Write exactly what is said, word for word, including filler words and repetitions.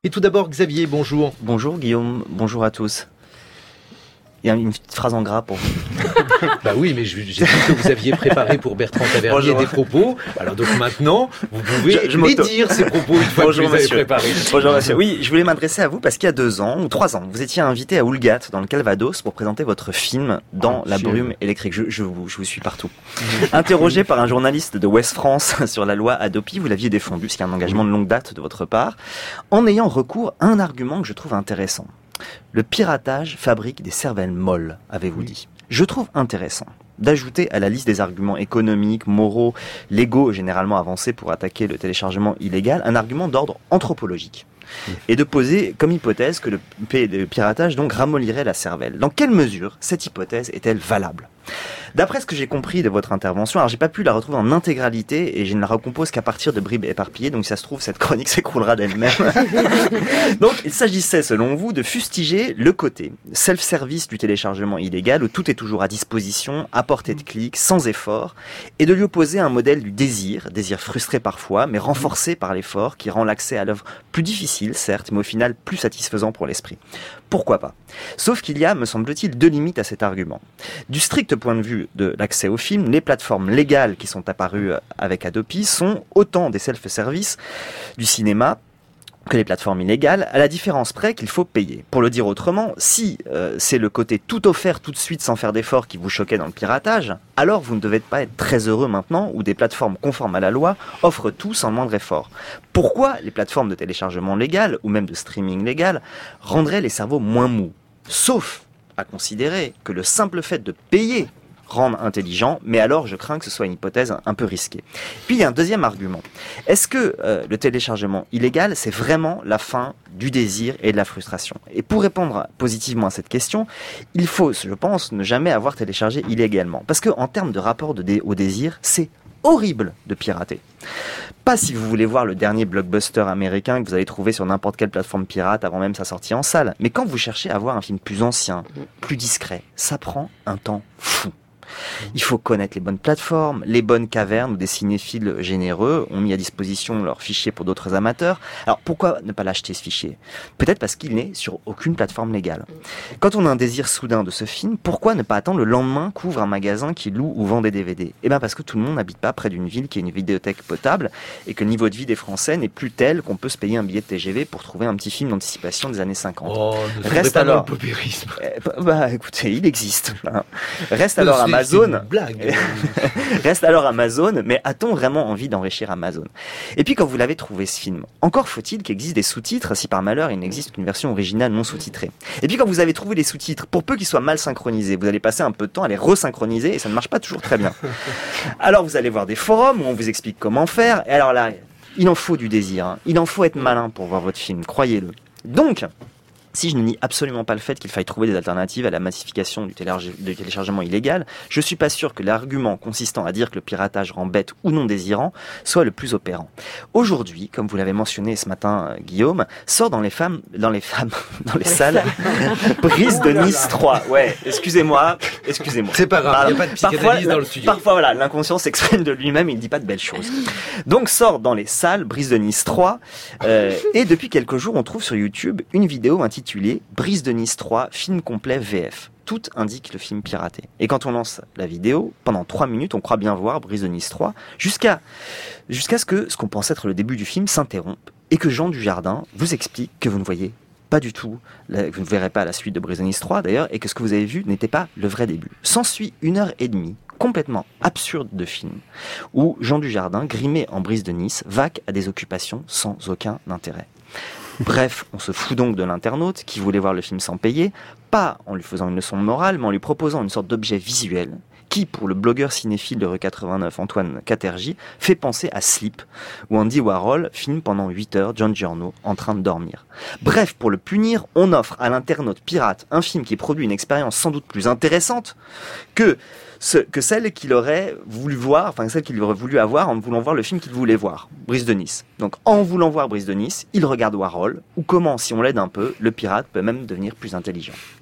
Et tout d'abord, Xavier, bonjour. Bonjour Guillaume, bonjour à tous. Il y a une petite phrase en gras pour vous. Bah oui, mais j'ai dit que vous aviez préparé pour Bertrand Tavernier Bonjour. des propos. Alors donc maintenant, vous pouvez Je- je les m'auto- dire ces propos une fois Bonjour que vous les avez monsieur. préparés. Bonjour monsieur. Oui, je voulais m'adresser à vous parce qu'il y a deux ans ou trois ans, vous étiez invité à Oulgat dans le Calvados pour présenter votre film Dans Oh, la chier. brume électrique. Je, je, vous, je vous suis partout. Interrogé par un journaliste de Ouest France sur la loi Hadopi, vous l'aviez défendu, ce qui est un engagement de longue date de votre part, en ayant recours à un argument que je trouve intéressant. Le piratage fabrique des cervelles molles, avez-vous dit. Je trouve intéressant d'ajouter à la liste des arguments économiques, moraux, légaux, généralement avancés pour attaquer le téléchargement illégal, un argument d'ordre anthropologique. Et de poser comme hypothèse que le, p- le piratage donc ramollirait la cervelle. Dans quelle mesure cette hypothèse est-elle valable ? D'après ce que j'ai compris de votre intervention, alors j'ai pas pu la retrouver en intégralité et je ne la recompose qu'à partir de bribes éparpillées, donc si ça se trouve cette chronique s'écroulera d'elle-même. Donc il s'agissait selon vous de fustiger le côté self-service du téléchargement illégal où tout est toujours à disposition, à portée de clic, sans effort, et de lui opposer un modèle du désir, désir frustré parfois, mais renforcé par l'effort qui rend l'accès à l'œuvre plus difficile certes, mais au final plus satisfaisant pour l'esprit. Pourquoi pas ? Sauf qu'il y a, me semble-t-il, deux limites à cet argument. Du strict point de vue de l'accès au film, les plateformes légales qui sont apparues avec Adopi sont autant des self-services du cinéma que les plateformes illégales, à la différence près qu'il faut payer. Pour le dire autrement, si euh, c'est le côté tout offert tout de suite sans faire d'effort qui vous choquait dans le piratage, alors vous ne devez pas être très heureux maintenant où des plateformes conformes à la loi offrent tout sans moindre effort. Pourquoi les plateformes de téléchargement légal ou même de streaming légal rendraient les cerveaux moins mous ? Sauf à considérer que le simple fait de payer rendre intelligent, mais alors je crains que ce soit une hypothèse un peu risquée. Puis il y a un deuxième argument. Est-ce que euh, le téléchargement illégal, c'est vraiment la fin du désir et de la frustration ? Et pour répondre positivement à cette question, il faut, je pense, ne jamais avoir téléchargé illégalement. Parce que en termes de rapport de dé- au désir, c'est horrible de pirater. Pas si vous voulez voir le dernier blockbuster américain que vous allez trouver sur n'importe quelle plateforme pirate avant même sa sortie en salle, mais quand vous cherchez à voir un film plus ancien, plus discret, ça prend un temps fou. Il faut connaître les bonnes plateformes, les bonnes cavernes où des cinéphiles généreux ont mis à disposition leurs fichiers pour d'autres amateurs. Alors pourquoi ne pas l'acheter ce fichier ? Peut-être parce qu'il n'est sur aucune plateforme légale. Quand on a un désir soudain de ce film, pourquoi ne pas attendre le lendemain qu'ouvre un magasin qui loue ou vend des D V D ? Eh bien parce que tout le monde n'habite pas près d'une ville qui a une vidéothèque potable et que le niveau de vie des Français n'est plus tel qu'on peut se payer un billet de T G V pour trouver un petit film d'anticipation des années cinquante. Oh, ne Reste Reste pas alors. dans le paupérisme. Eh, bah, bah, écoutez, il existe. Hein. Reste alors C'est- Amazon. C'est une blague. Reste alors Amazon, mais a-t-on vraiment envie d'enrichir Amazon ? Et puis quand vous l'avez trouvé ce film, encore faut-il qu'il existe des sous-titres si par malheur il n'existe qu'une version originale non sous-titrée. Et puis quand vous avez trouvé les sous-titres, pour peu qu'ils soient mal synchronisés, vous allez passer un peu de temps à les resynchroniser et ça ne marche pas toujours très bien. Alors vous allez voir des forums où on vous explique comment faire, et alors là, il en faut du désir, hein. Il en faut être malin pour voir votre film, croyez-le. Donc, si je ne nie absolument pas le fait qu'il faille trouver des alternatives à la massification du, télécharge- du téléchargement illégal, je suis pas sûr que l'argument consistant à dire que le piratage rend bête ou non désirant soit le plus opérant. Aujourd'hui, comme vous l'avez mentionné ce matin, euh, Guillaume, sort dans les femmes, dans les femmes, dans les salles, Brise de Nice trois. Ouais, excusez-moi, excusez-moi. C'est pas grave, il n'y a pas de Parfois, psychanalyse dans le studio. Parfois, voilà, l'inconscient s'exprime de lui-même, il ne dit pas de belles choses. Donc sort dans les salles Brise de Nice trois, euh, et depuis quelques jours, on trouve sur YouTube une vidéo intitulée Brise de Nice trois, film complet V F. Tout indique le film piraté. Et quand on lance la vidéo, pendant trois minutes, on croit bien voir Brise de Nice trois, jusqu'à jusqu'à ce que ce qu'on pense être le début du film s'interrompe, et que Jean Dujardin vous explique que vous ne voyez pas du tout, la- vous ne verrez pas la suite de Brise de Nice trois d'ailleurs, et que ce que vous avez vu n'était pas le vrai début. S'ensuit une heure et demie complètement absurde de film, où Jean Dujardin, grimé en Brise de Nice, vaque à des occupations sans aucun intérêt. Bref, on se fout donc de l'internaute qui voulait voir le film sans payer, pas en lui faisant une leçon de morale, mais en lui proposant une sorte d'objet visuel qui, pour le blogueur cinéphile de rue quatre-vingt-neuf Antoine Catergy, fait penser à Sleep, où Andy Warhol filme pendant huit heures John Giorno en train de dormir. Bref, pour le punir, on offre à l'internaute pirate un film qui produit une expérience sans doute plus intéressante que ce, que celle qu'il aurait voulu voir, enfin celle qu'il aurait voulu avoir en voulant voir le film qu'il voulait voir, Brise de Nice. Donc en voulant voir Brise de Nice, il regarde Warhol, ou comment, si on l'aide un peu, le pirate peut même devenir plus intelligent.